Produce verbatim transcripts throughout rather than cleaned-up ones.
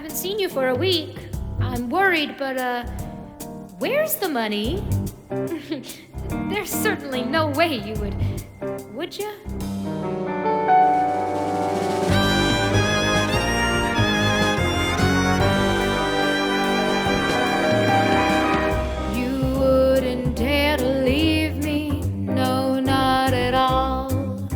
haven't seen you for a week. I'm worried, but, uh, where's the money? There's certainly no way you would, would you? You wouldn't dare to leave me, no, not at all.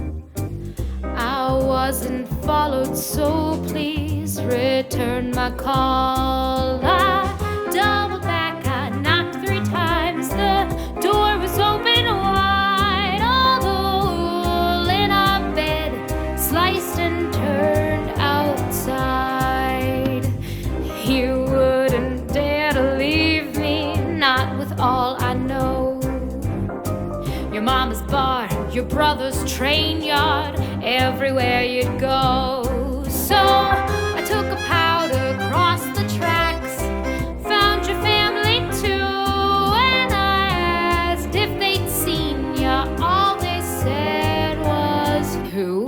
I wasn't followed, so please return my call. I doubled back, I knocked three times, the door was open wide. All the wool in our bed sliced and turned outside. You wouldn't dare to leave me, not with all I know. Your mama's bar, your brother's train yard, everywhere you'd go. So I took a powder across the tracks, found your family too, and I asked if they'd seen ya. All they said was, who?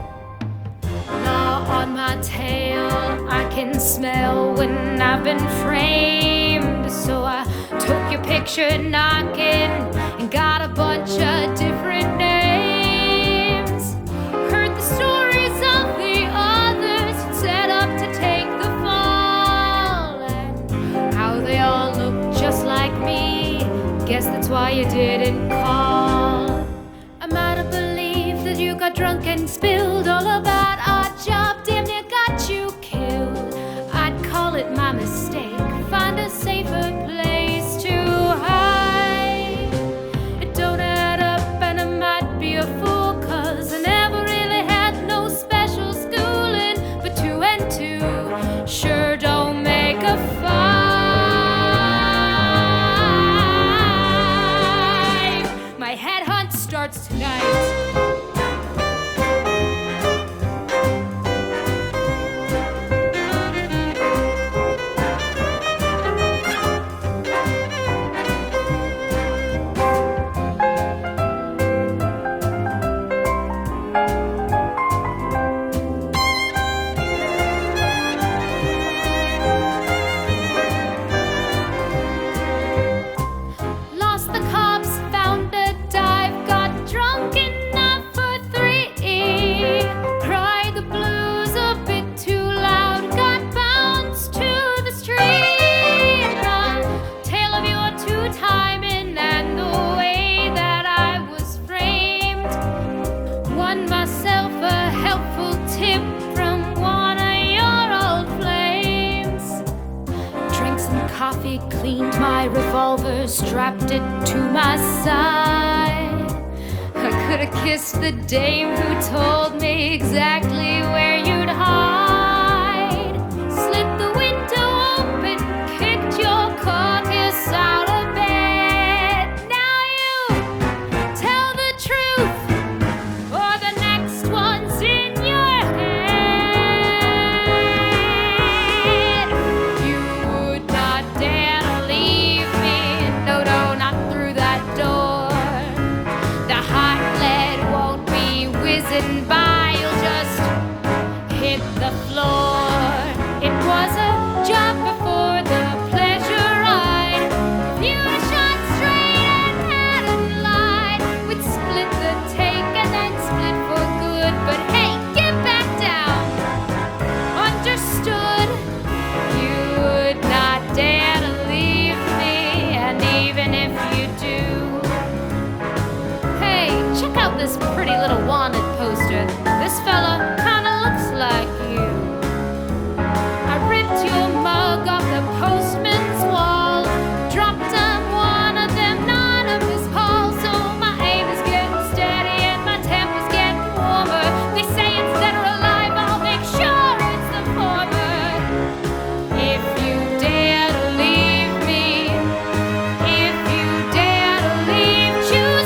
Now on my tail I can smell when I've been framed. So I took your picture knocking and got a bunch of different names. Heard the stories of the others set up to take the fall, and how they all look just like me. Guess that's why you didn't call. I'm out of belief that you got drunk and spilled all about our job. Damn near got you killed. I'd call it my mistake. Find a safer place to hide. It don't add up and I might be a fool, cause I never really had no special schooling. But two and two sure don't make a five. My headhunt starts tonight. Myself a helpful tip from one of your old flames. Drank some coffee, cleaned my revolver, strapped it to my side. I could have kissed the dame who told me exactly where you'd hide. Slit the window open, kicked your carcass out of bed. Now you tell the truth, by, you'll just hit the floor. It was a job before the pleasure ride. If you had shot straight and hadn't lied, we'd split the take and then split for good. But hey, get back down. Understood? You would not dare to leave me, and even if you do, hey, check out this pretty little wanted poster. This fella kinda looks like you. I ripped your mug off the postman's wall, dropped on one of them anonymous calls. So my aim is getting steady and my temper's getting warmer. They say it's dead or alive, I'll make sure it's the former. If you dare to leave me, if you dare to leave, choose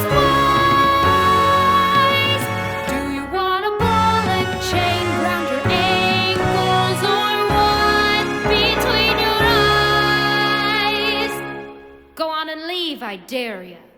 wise. Do you want a ball and chain round your ankles, or one between your eyes? Go on and leave, I dare you.